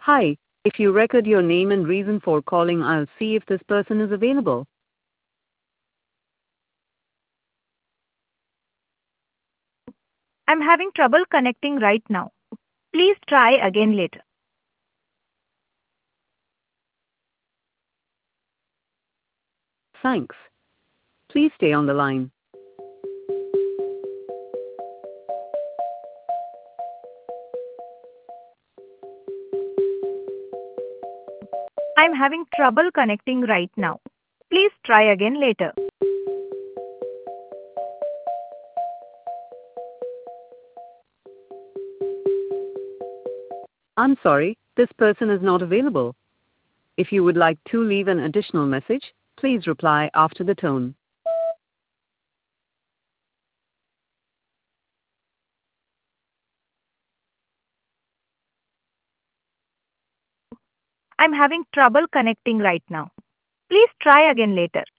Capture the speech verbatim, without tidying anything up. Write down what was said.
Hi, if you record your name and reason for calling, I'll see if this person is available. I'm having trouble connecting right now. Please try again later. Thanks. Please stay on the line. I'm having trouble connecting right now. Please try again later. I'm sorry, this person is not available. If you would like to leave an additional message, please reply after the tone. I'm having trouble connecting right now. Please try again later.